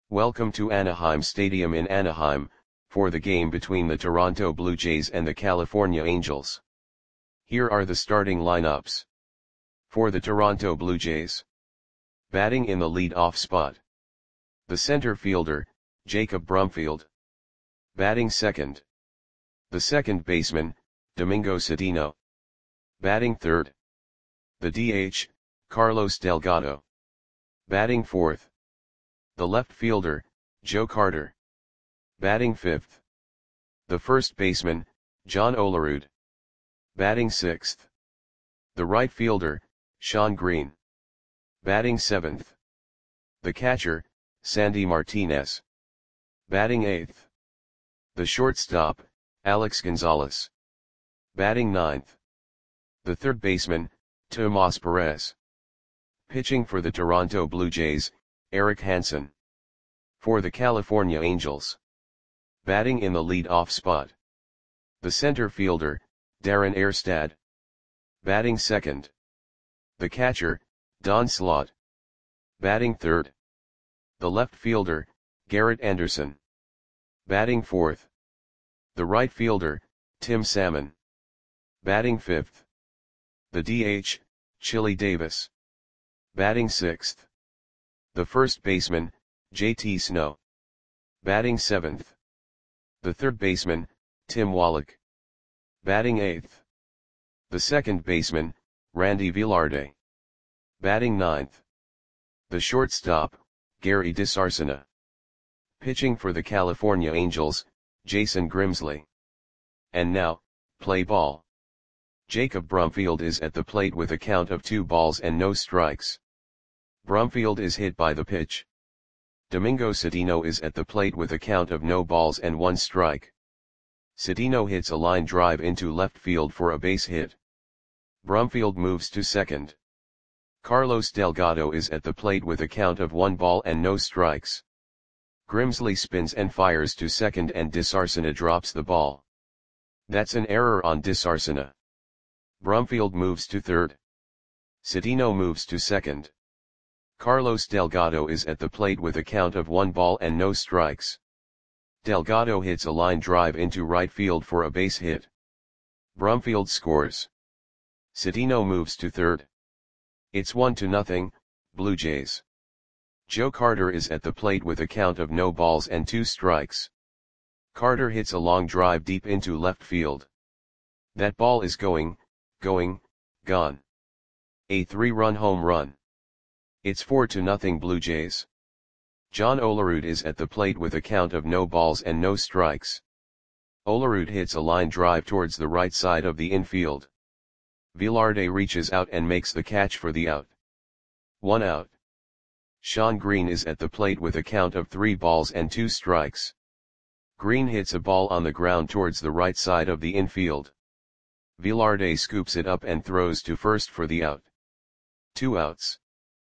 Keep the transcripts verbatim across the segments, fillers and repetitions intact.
Welcome to Anaheim Stadium in Anaheim, for the game between the Toronto Blue Jays and the California Angels. Here are the starting lineups. For the Toronto Blue Jays. Batting in the lead-off spot. The center fielder, Jacob Brumfield. Batting second. The second baseman, Domingo Cedeno. Batting third. The D H, Carlos Delgado. Batting fourth. The left fielder, Joe Carter. Batting fifth. The first baseman, John Olerud. Batting sixth. The right fielder, Shawn Green. Batting seventh. The catcher, Sandy Martinez. Batting eighth. The shortstop, Alex Gonzalez. Batting ninth. The third baseman, Tomas Perez. Pitching for the Toronto Blue Jays, Eric Hansen. For the California Angels. Batting in the lead-off spot. The center fielder, Darren Erstad. Batting second. The catcher, Don Slaught. Batting third. The left fielder, Garrett Anderson. Batting fourth. The right fielder, Tim Salmon. Batting fifth. The D H, Chili Davis. Batting sixth. The first baseman, J T Snow. Batting seventh. The third baseman, Tim Wallach. Batting eighth. The second baseman, Randy Velarde. Batting ninth. The shortstop, Gary DiSarcina. Pitching for the California Angels, Jason Grimsley. And now, play ball. Jacob Brumfield is at the plate with a count of two balls and no strikes. Brumfield is hit by the pitch. Domingo Cedeno is at the plate with a count of no balls and one strike. Cedeno hits a line drive into left field for a base hit. Brumfield moves to second. Carlos Delgado is at the plate with a count of one ball and no strikes. Grimsley spins and fires to second and DiSarcina drops the ball. That's an error on DiSarcina. Brumfield moves to third. Cedeno moves to second. Carlos Delgado is at the plate with a count of one ball and no strikes. Delgado hits a line drive into right field for a base hit. Brumfield scores. Cedeno moves to third. It's one to nothing, Blue Jays. Joe Carter is at the plate with a count of no balls and two strikes. Carter hits a long drive deep into left field. That ball is going, going, gone. A three-run home run. It's four to nothing Blue Jays. John Olerud is at the plate with a count of no balls and no strikes. Olerud hits a line drive towards the right side of the infield. Velarde reaches out and makes the catch for the out. One out. Shawn Green is at the plate with a count of three balls and two strikes. Green hits a ball on the ground towards the right side of the infield. Velarde scoops it up and throws to first for the out. Two outs.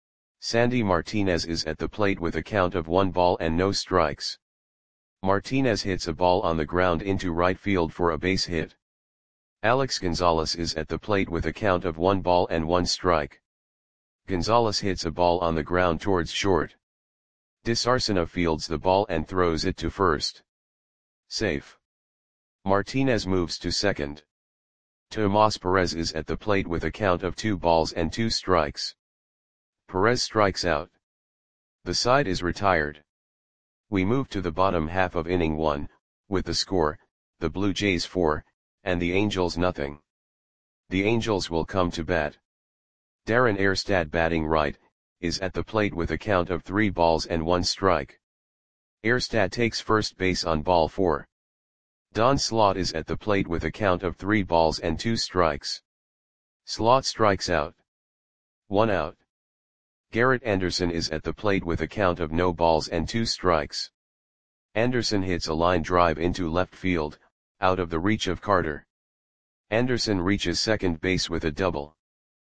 Sandy Martinez is at the plate with a count of one ball and no strikes. Martinez hits a ball on the ground into right field for a base hit. Alex Gonzalez is at the plate with a count of one ball and one strike. Gonzalez hits a ball on the ground towards short. DiSarcina fields the ball and throws it to first. Safe. Martinez moves to second. Tomas Perez is at the plate with a count of two balls and two strikes. Perez strikes out. The side is retired. We move to the bottom half of inning one, with the score, the Blue Jays four, and the Angels nothing. The Angels will come to bat. Darren Erstad batting right, is at the plate with a count of three balls and one strike. Erstad takes first base on ball four. Don Slaught is at the plate with a count of three balls and two strikes. Slaught strikes out. One out. Garrett Anderson is at the plate with a count of no balls and two strikes. Anderson hits a line drive into left field, out of the reach of Carter. Anderson reaches second base with a double.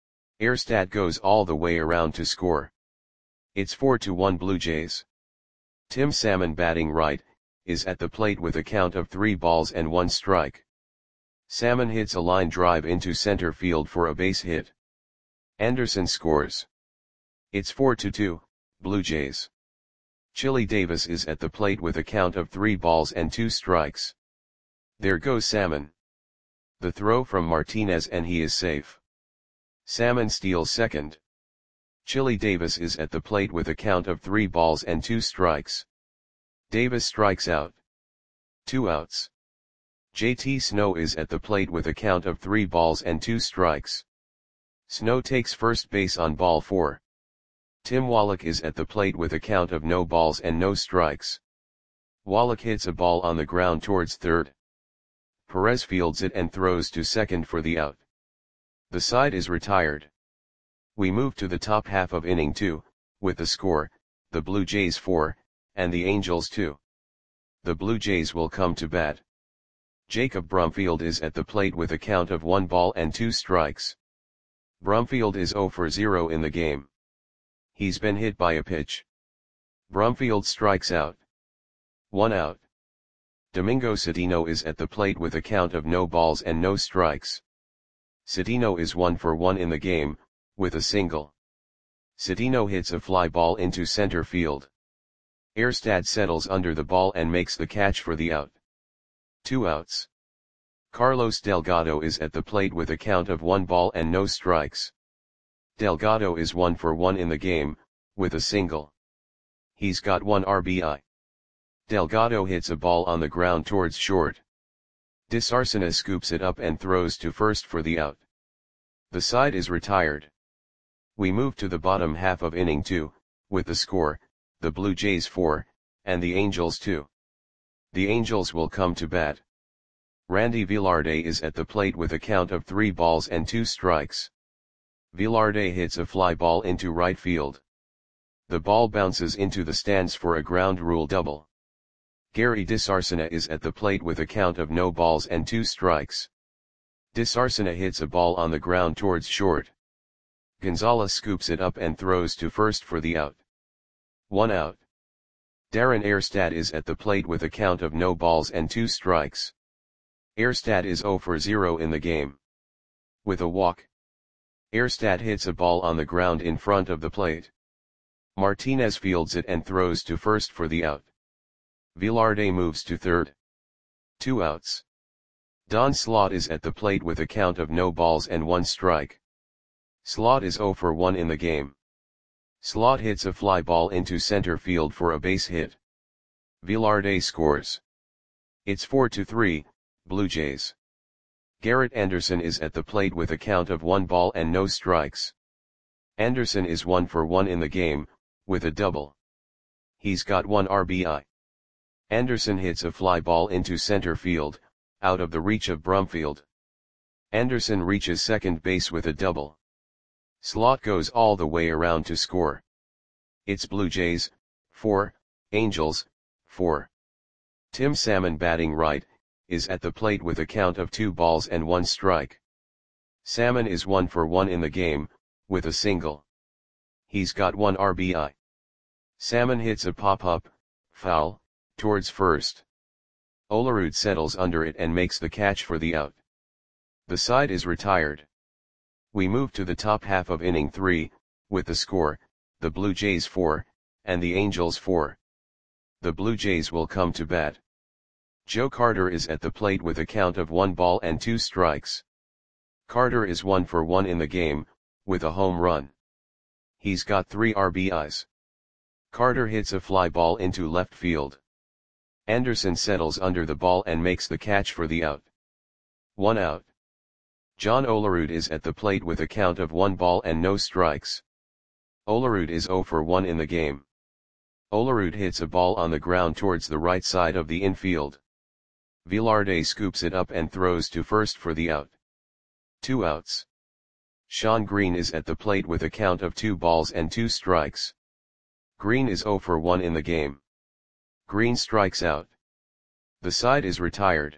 Erstad goes all the way around to score. It's four to one Blue Jays. Tim Salmon batting right, is at the plate with a count of three balls and one strike. Salmon hits a line drive into center field for a base hit. Anderson scores. It's four to two, Blue Jays. Chili Davis is at the plate with a count of three balls and two strikes. There goes Salmon. The throw from Martinez and he is safe. Salmon steals second. Chili Davis is at the plate with a count of three balls and two strikes. Davis strikes out. Two outs. J T Snow is at the plate with a count of three balls and two strikes. Snow takes first base on ball four. Tim Wallach is at the plate with a count of no balls and no strikes. Wallach hits a ball on the ground towards third. Perez fields it and throws to second for the out. The side is retired. We move to the top half of inning two, with the score, the Blue Jays four, and the Angels two. The Blue Jays will come to bat. Jacob Brumfield is at the plate with a count of one ball and two strikes. Brumfield is zero for zero in the game. He's been hit by a pitch. Brumfield strikes out. One out. Domingo Citino is at the plate with a count of no balls and no strikes. Citino is one for one in the game, with a single. Citino hits a fly ball into center field. Erstad settles under the ball and makes the catch for the out. Two outs. Carlos Delgado is at the plate with a count of one ball and no strikes. Delgado is one for one in the game, with a single. He's got one R B I. Delgado hits a ball on the ground towards short. DeSarcina scoops it up and throws to first for the out. The side is retired. We move to the bottom half of inning two, with the score, the Blue Jays four, and the Angels two. The Angels will come to bat. Randy Velarde is at the plate with a count of three balls and two strikes. Velarde hits a fly ball into right field. The ball bounces into the stands for a ground rule double. Gary DeSarcina is at the plate with a count of no balls and two strikes. DeSarcina hits a ball on the ground towards short. Gonzalez scoops it up and throws to first for the out. One out. Darren Erstad is at the plate with a count of no balls and two strikes. Erstad is zero for zero in the game. With a walk. Erstad hits a ball on the ground in front of the plate. Martinez fields it and throws to first for the out. Velarde moves to third. Two outs. Don Slaught is at the plate with a count of no balls and one strike. Slaught is zero for one in the game. Slaught hits a fly ball into center field for a base hit. Velarde scores. It's four to three, Blue Jays. Garrett Anderson is at the plate with a count of one ball and no strikes. Anderson is one for one in the game, with a double. He's got one R B I. Anderson hits a fly ball into center field, out of the reach of Brumfield. Anderson reaches second base with a double. Slaught goes all the way around to score. It's Blue Jays, four, Angels, four. Tim Salmon, batting right, is at the plate with a count of two balls and one strike. Salmon is one for one in the game, with a single. He's got one R B I. Salmon hits a pop-up, foul, towards first. Olerud settles under it and makes the catch for the out. The side is retired. We move to the top half of inning three, with the score, the Blue Jays four, and the Angels four. The Blue Jays will come to bat. Joe Carter is at the plate with a count of one ball and two strikes. Carter is one for one in the game, with a home run. He's got three R B Is. Carter hits a fly ball into left field. Anderson settles under the ball and makes the catch for the out. One out. John Olerud is at the plate with a count of one ball and no strikes. Olerud is zero for one in the game. Olerud hits a ball on the ground towards the right side of the infield. Velarde scoops it up and throws to first for the out. Two outs. Sean Green is at the plate with a count of two balls and two strikes. Green is zero for one in the game. Green strikes out. The side is retired.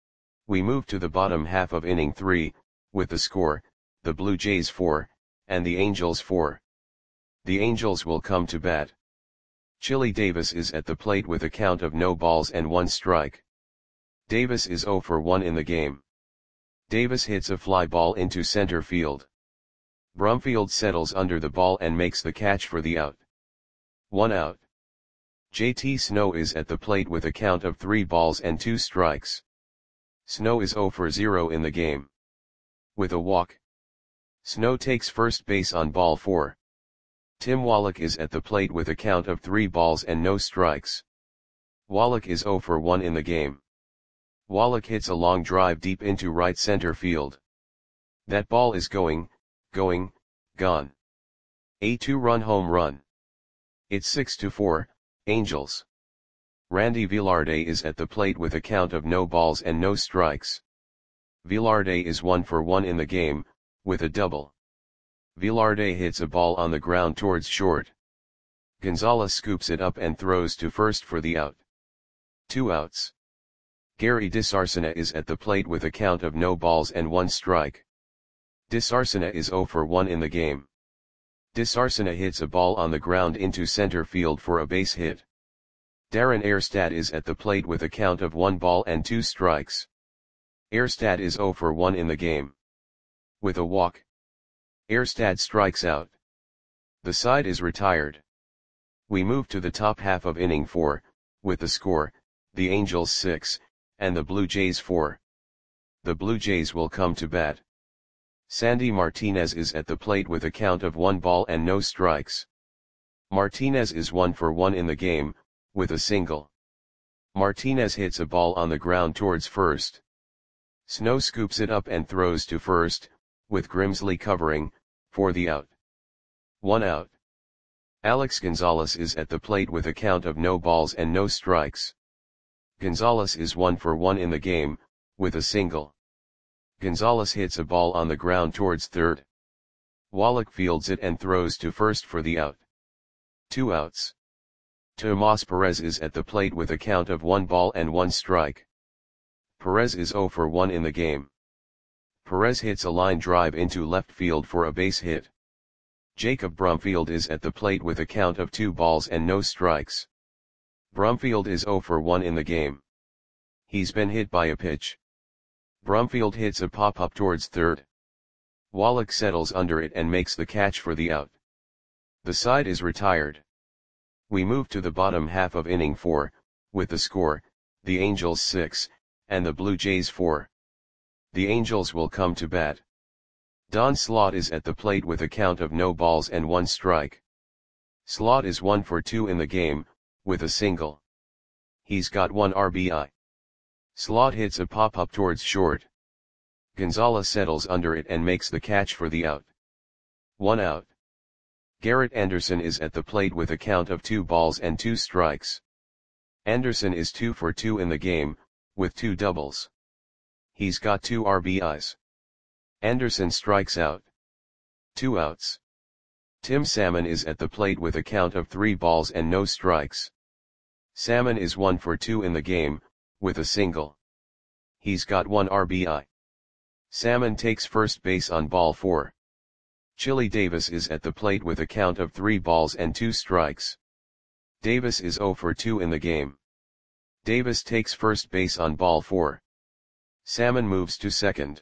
We move to the bottom half of inning three, with the score, the Blue Jays four, and the Angels four. The Angels will come to bat. Chili Davis is at the plate with a count of no balls and one strike. Davis is zero for one in the game. Davis hits a fly ball into center field. Brumfield settles under the ball and makes the catch for the out. One out. J T Snow is at the plate with a count of three balls and two strikes. Snow is zero for zero in the game. With a walk, Snow takes first base on ball four. Tim Wallach is at the plate with a count of three balls and no strikes. Wallach is zero for one in the game. Wallach hits a long drive deep into right center field. That ball is going, going, gone. A two-run home run. It's six to four, Angels. Randy Velarde is at the plate with a count of no balls and no strikes. Velarde is one for one in the game, with a double. Velarde hits a ball on the ground towards short. Gonzalez scoops it up and throws to first for the out. Two outs. Gary DeSarcina is at the plate with a count of no balls and one strike. DeSarcina is zero for one in the game. DeSarcina hits a ball on the ground into center field for a base hit. Darren Erstad is at the plate with a count of one ball and two strikes. Erstad is zero for one in the game. With a walk, Erstad strikes out. The side is retired. We move to the top half of inning four, with the score, the Angels six, and the Blue Jays four. The Blue Jays will come to bat. Sandy Martinez is at the plate with a count of one ball and no strikes. Martinez is one for one in the game, with a single. Martinez hits a ball on the ground towards first. Snow scoops it up and throws to first, with Grimsley covering, for the out. One out. Alex Gonzalez is at the plate with a count of no balls and no strikes. Gonzalez is one for one in the game, with a single. Gonzalez hits a ball on the ground towards third. Wallach fields it and throws to first for the out. Two outs. Tomas Perez is at the plate with a count of one ball and one strike. Perez is zero for one in the game. Perez hits a line drive into left field for a base hit. Jacob Brumfield is at the plate with a count of two balls and no strikes. Brumfield is zero for one in the game. He's been hit by a pitch. Brumfield hits a pop-up towards third. Wallach settles under it and makes the catch for the out. The side is retired. We move to the bottom half of inning four, with the score, the Angels six, and the Blue Jays four. The Angels will come to bat. Don Slaught is at the plate with a count of no balls and one strike. Slaught is one for two in the game, with a single. He's got one R B I. Slaught hits a pop-up towards short. Gonzalez settles under it and makes the catch for the out. One out. Garrett Anderson is at the plate with a count of two balls and two strikes. Anderson is two for two in the game, with two doubles. He's got two R B Is. Anderson strikes out. Two outs. Tim Salmon is at the plate with a count of three balls and no strikes. Salmon is one for two in the game, with a single. He's got one R B I. Salmon takes first base on ball four. Chili Davis is at the plate with a count of three balls and two strikes. Davis is zero for two in the game. Davis takes first base on ball four. Salmon moves to second.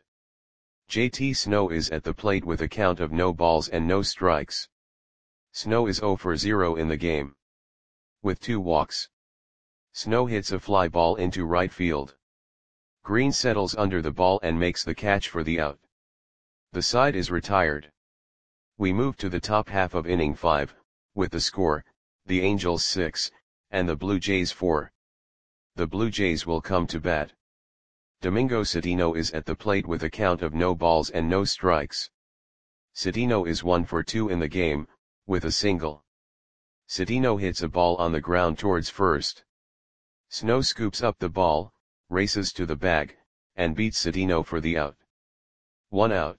J T Snow is at the plate with a count of no balls and no strikes. Snow is zero for zero in the game. With two walks, Snow hits a fly ball into right field. Green settles under the ball and makes the catch for the out. The side is retired. We move to the top half of inning five, with the score, the Angels six, and the Blue Jays four. The Blue Jays will come to bat. Domingo Citino is at the plate with a count of no balls and no strikes. Citino is one for two in the game, with a single. Citino hits a ball on the ground towards first. Snow scoops up the ball, races to the bag, and beats Citino for the out. One out.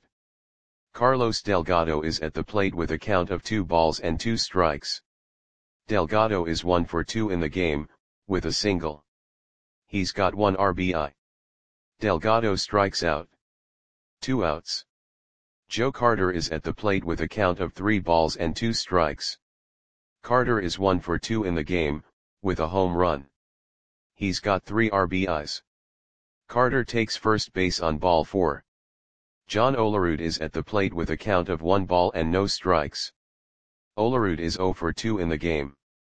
Carlos Delgado is at the plate with a count of two balls and two strikes. Delgado is one for two in the game, with a single. He's got one R B I. Delgado strikes out. Two outs. Joe Carter is at the plate with a count of three balls and two strikes. Carter is one for two in the game, with a home run. He's got three R B Is. Carter takes first base on ball four. John Olerud is at the plate with a count of one ball and no strikes. Olerud is zero for two in the game.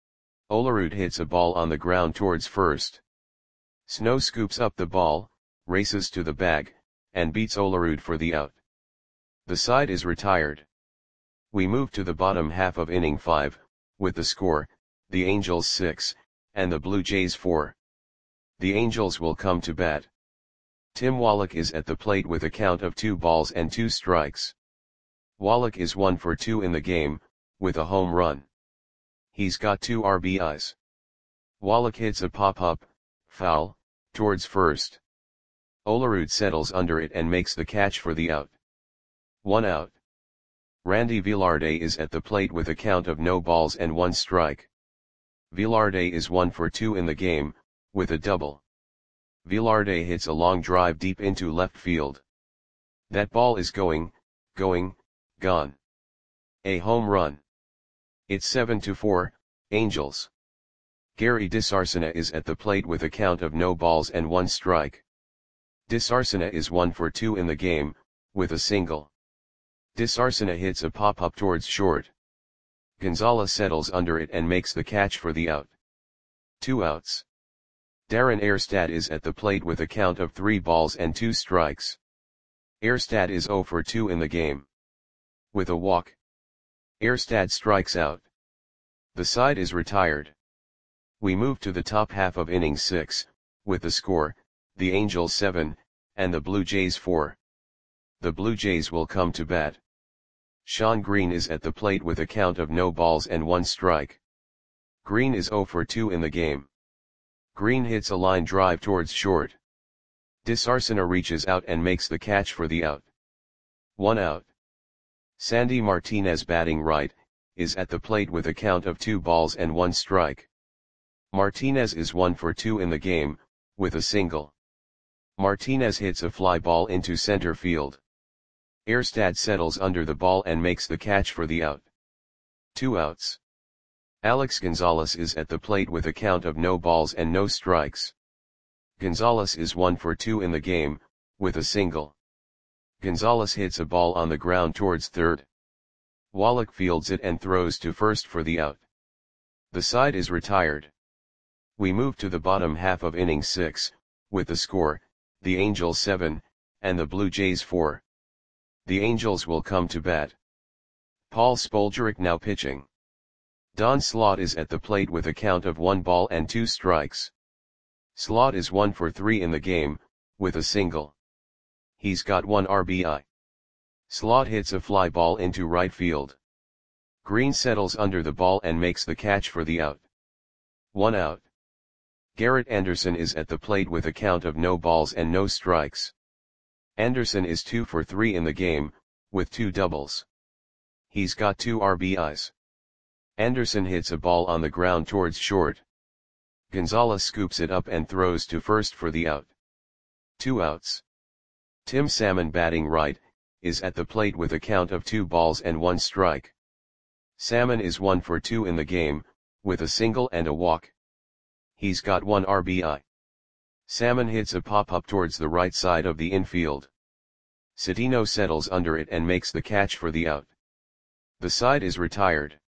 Olerud hits a ball on the ground towards first. Snow scoops up the ball, races to the bag, and beats Olerud for the out. The side is retired. We move to the bottom half of inning five, with the score, the Angels six, and the Blue Jays four. The Angels will come to bat. Tim Wallach is at the plate with a count of two balls and two strikes. Wallach is one for two in the game, with a home run. He's got two R B Is. Wallach hits a pop-up, foul, towards first. Olerud settles under it and makes the catch for the out. One out. Randy Velarde is at the plate with a count of no balls and one strike. Velarde is one for two in the game, with a double. Velarde hits a long drive deep into left field. That ball is going, going, gone. A home run. It's seven to four, Angels. Gary DeSarcina is at the plate with a count of no balls and one strike. DeSarcina is one for two in the game, with a single. DeSarcina hits a pop-up towards short. Gonzalez settles under it and makes the catch for the out. Two outs. Darren Erstad is at the plate with a count of three balls and two strikes. Erstad is zero for two in the game. With a walk. Erstad strikes out. The side is retired. We move to the top half of inning six, with the score, the Angels seven, and the Blue Jays four. The Blue Jays will come to bat. Sean Green is at the plate with a count of no balls and one strike. Green is zero for two in the game. Green hits a line drive towards short. DeSarcina reaches out and makes the catch for the out. One out. Sandy Martinez, batting right, is at the plate with a count of two balls and one strike. Martinez is one for two in the game, with a single. Martinez hits a fly ball into center field. Erstad settles under the ball and makes the catch for the out. Two outs. Alex Gonzalez is at the plate with a count of no balls and no strikes. Gonzalez is one for two in the game, with a single. Gonzalez hits a ball on the ground towards third. Wallach fields it and throws to first for the out. The side is retired. We move to the bottom half of inning six, with the score, the Angels seven, and the Blue Jays four. The Angels will come to bat. Paul Spoljaric now pitching. Don Slaught is at the plate with a count of one ball and two strikes. Slaught is one for three in the game, with a single. He's got one R B I. Slaught hits a fly ball into right field. Green settles under the ball and makes the catch for the out. One out. Garrett Anderson is at the plate with a count of no balls and no strikes. Anderson is two for three in the game, with two doubles. He's got two R B Is. Anderson hits a ball on the ground towards short. Gonzalez scoops it up and throws to first for the out. Two outs. Tim Salmon, batting right, is at the plate with a count of two balls and one strike. Salmon is one for two in the game, with a single and a walk. He's got one R B I. Salmon hits a pop-up towards the right side of the infield. Cedeno settles under it and makes the catch for the out. The side is retired.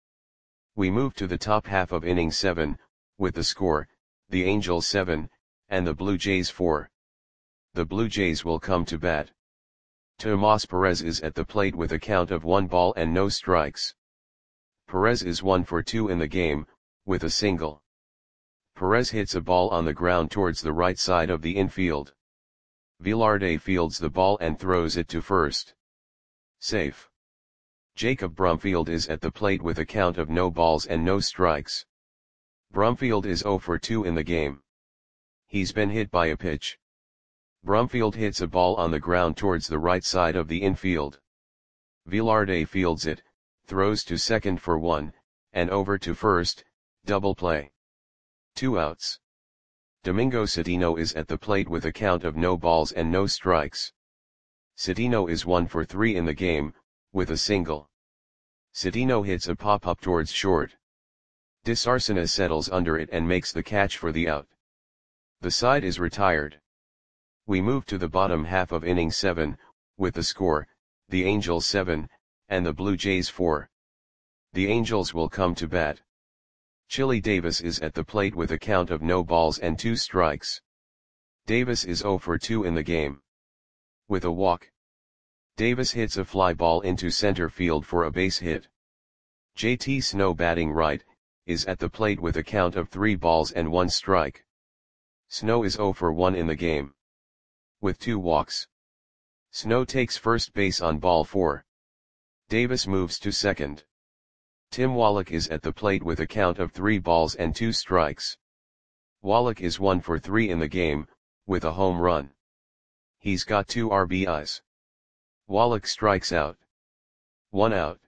We move to the top half of inning seven, with the score, the Angels seven, and the Blue Jays four. The Blue Jays will come to bat. Tomas Perez is at the plate with a count of one ball and no strikes. Perez is one for two in the game, with a single. Perez hits a ball on the ground towards the right side of the infield. Velarde fields the ball and throws it to first. Safe. Jacob Brumfield is at the plate with a count of no balls and no strikes. Brumfield is zero for two in the game. He's been hit by a pitch. Brumfield hits a ball on the ground towards the right side of the infield. Velarde fields it, throws to second for one, and over to first, double play. Two outs. Domingo Cedeno is at the plate with a count of no balls and no strikes. Cedeno is one for three in the game, with a single. Cedeno hits a pop-up towards short. DeSarcina settles under it and makes the catch for the out. The side is retired. We move to the bottom half of inning seven, with the score, the Angels seven, and the Blue Jays four. The Angels will come to bat. Chili Davis is at the plate with a count of no balls and two strikes. Davis is zero for two in the game. With a walk, Davis hits a fly ball into center field for a base hit. J T Snow, batting right, is at the plate with a count of three balls and one strike. Snow is zero for one in the game. With two walks, Snow takes first base on ball four. Davis moves to second. Tim Wallach is at the plate with a count of three balls and two strikes. Wallach is one for three in the game, with a home run. He's got two R B Is. Wallach strikes out. One out.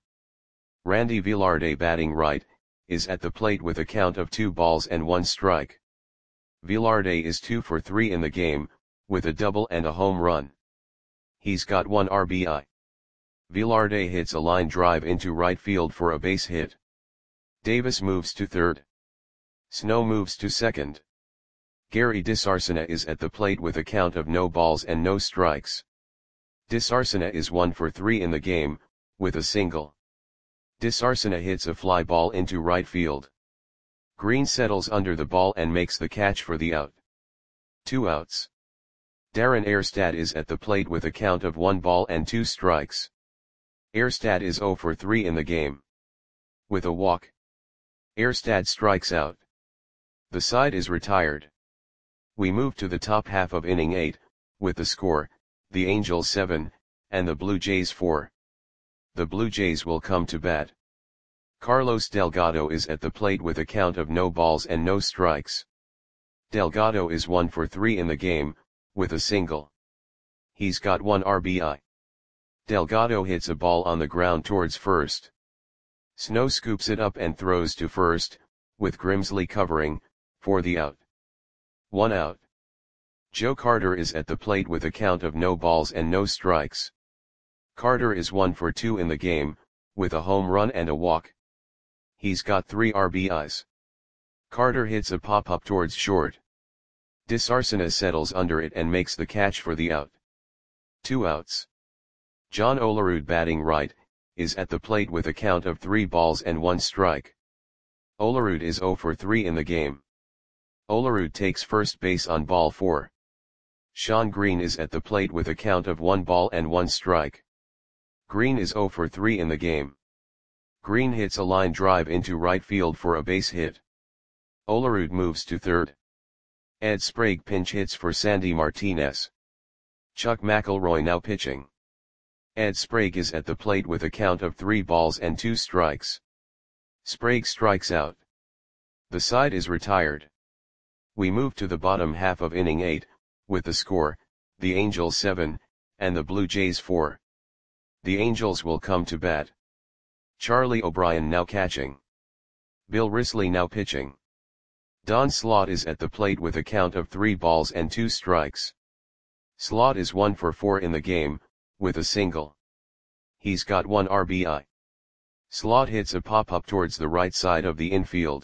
Randy Velarde, batting right, is at the plate with a count of two balls and one strike. Velarde is two for three in the game, with a double and a home run. He's got one R B I. Velarde hits a line drive into right field for a base hit. Davis moves to third. Snow moves to second. Gary DeSarcina is at the plate with a count of no balls and no strikes. DeSarcina is one for three in the game, with a single. DeSarcina hits a fly ball into right field. Green settles under the ball and makes the catch for the out. Two outs. Darren Erstad is at the plate with a count of one ball and two strikes. Erstad is zero for three in the game. With a walk, Erstad strikes out. The side is retired. We move to the top half of inning eight, with the score, the Angels seven, and the Blue Jays four. The Blue Jays will come to bat. Carlos Delgado is at the plate with a count of no balls and no strikes. Delgado is one for three in the game, with a single. He's got one R B I. Delgado hits a ball on the ground towards first. Snow scoops it up and throws to first, with Grimsley covering, for the out. One out. Joe Carter is at the plate with a count of no balls and no strikes. Carter is one for two in the game, with a home run and a walk. He's got three R B Is. Carter hits a pop-up towards short. DeSarcina settles under it and makes the catch for the out. Two outs. John Olerud, batting right, is at the plate with a count of three balls and one strike. Olerud is zero for three in the game. Olerud takes first base on ball four. Sean Green is at the plate with a count of one ball and one strike. Green is zero for three in the game. Green hits a line drive into right field for a base hit. Olerud moves to third. Ed Sprague pinch hits for Sandy Martinez. Chuck McElroy now pitching. Ed Sprague is at the plate with a count of three balls and two strikes. Sprague strikes out. The side is retired. We move to the bottom half of inning eight, with the score, the Angels seven, and the Blue Jays four. The Angels will come to bat. Charlie O'Brien now catching. Bill Risley now pitching. Don Slaught is at the plate with a count of three balls and two strikes. Slaught is one for four in the game, with a single. He's got one R B I. Slaught hits a pop-up towards the right side of the infield.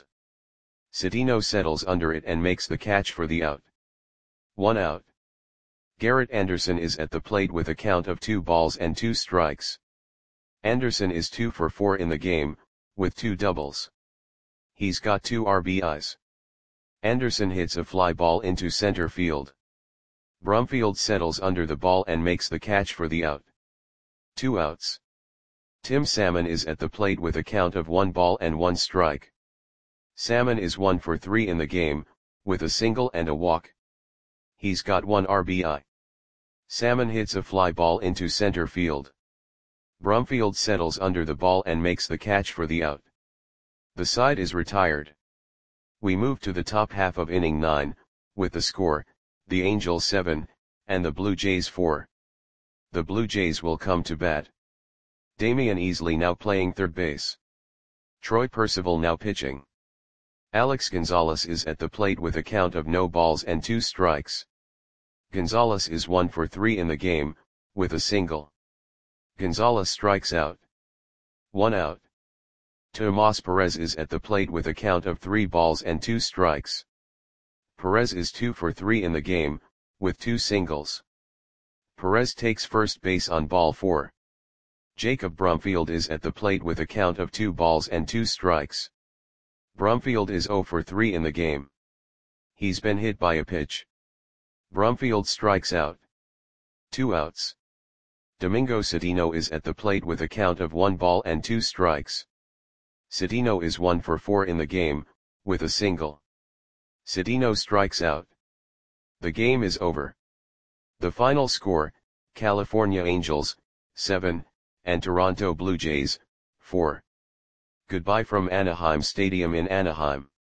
Citino settles under it and makes the catch for the out. One out. Garrett Anderson is at the plate with a count of two balls and two strikes. Anderson is two for four in the game, with two doubles. He's got two R B Is. Anderson hits a fly ball into center field. Brumfield settles under the ball and makes the catch for the out. Two outs. Tim Salmon is at the plate with a count of one ball and one strike. Salmon is one for three in the game, with a single and a walk. He's got one R B I. Salmon hits a fly ball into center field. Brumfield settles under the ball and makes the catch for the out. The side is retired. We move to the top half of inning nine, with the score, the Angels seven, and the Blue Jays four. The Blue Jays will come to bat. Damian Easley now playing third base. Troy Percival now pitching. Alex Gonzalez is at the plate with a count of no balls and two strikes. Gonzalez is one for three in the game, with a single. Gonzalez strikes out. One out. Tomas Perez is at the plate with a count of three balls and two strikes. Perez is two for three in the game, with two singles. Perez takes first base on ball four. Jacob Brumfield is at the plate with a count of two balls and two strikes. Brumfield is zero for three in the game. He's been hit by a pitch. Brumfield strikes out. Two outs. Domingo Citino is at the plate with a count of one ball and two strikes. Citino is one for four in the game, with a single. Citino strikes out. The game is over. The final score, California Angels, seven, and Toronto Blue Jays, four. Goodbye from Anaheim Stadium in Anaheim.